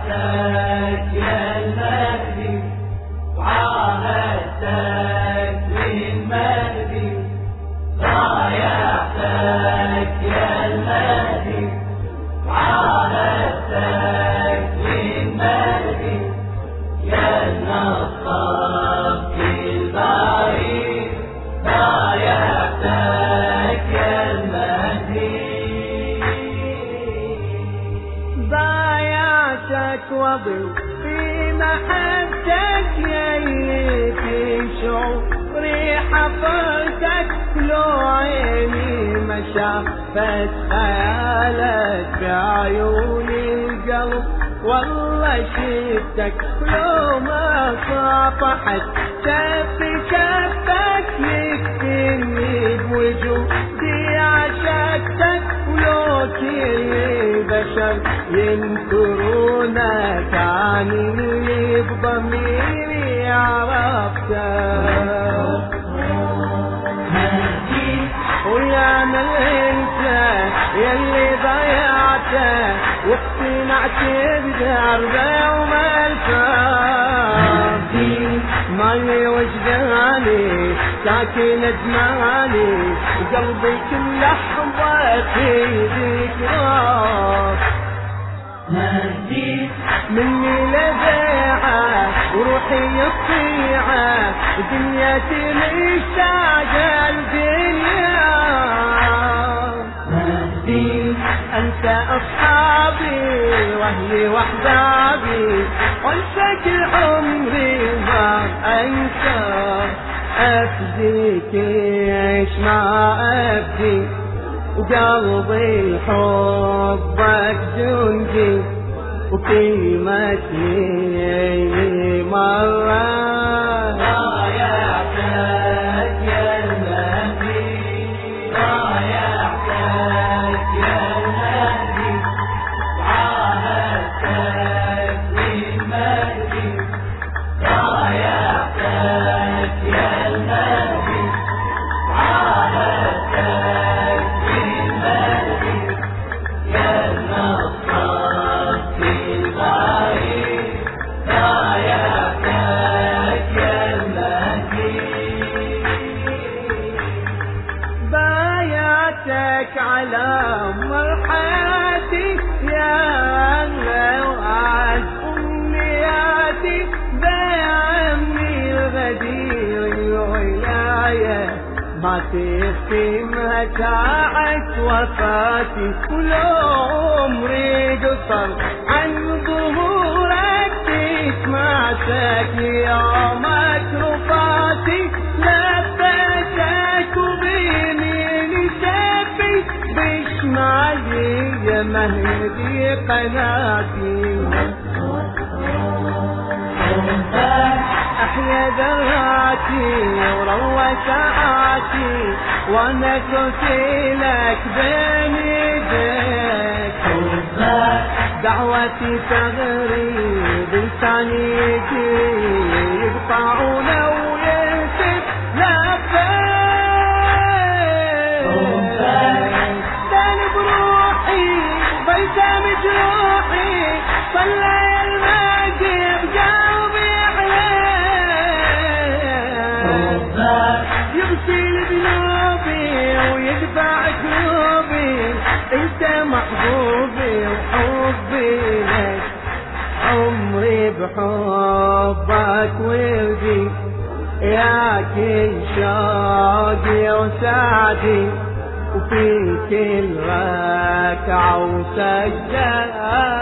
يا المهدي وعاهدتك للمهدي، ضايعتك يا المهدي وعاهدتك للمهدي، يا النصاب البعيد ضايعتك يا المهدي. ضايعتك وضل في محبتك يلي في شعوري حفظتك، لو عيني ما شافت خيالك بعيوني القلب والله شفتك، لو ما صافحت شفت شفتك يكفيني بوجودي عشقتك، ولو كل بشر ينكرونك عني بضميري عرفتك. ويا من انت يلي ضيعته واقتنعت بدربه وملفه، مالي وجداني ساكن زماني وقلبي كل لحظة في ذكراك. مني لبيعة وروحي يطيعة دنيتي مشتاقة الدنيا، أنت أصحابي وأهلي وأحبابي وأنساك عمري ما أنسى، أفديك إيش ما أفدي وقلبي حبك جندي وكلمتني مرة. ضايعتك يا المهدي ضايعتك يا المهدي وعاهدتك للمهدي، ضايعتك يا المهدي وعاهدتك للمهدي، يا النصاب البعيد ضايعتك يا المهدي. بايعتك على مر حياتي يا وعد أمنياتي، بعمي الغدير الولاية ما تختمها ساعة وفاتي، ولو عمري قصر عن ظهورك تسمعتك يومك رفاتي، لبيتك وبيميني شافي بشمالي يا مهدي قناتي، أحيا ذراتي وروى ساعاتي وانا كنتي لك بين يديك، دعوتي تغريب لسانيتي يقطعونه ويهتف لبيك، داني بروحي بيتا مجروحي صلى المهدي بقلبي يغسل بنوبي ويدفع قلوبي، انت محبوبي وحبي لك عمري بحبك وردي، يا كل شوقي وسعدي وفي كل ركعة وسجدة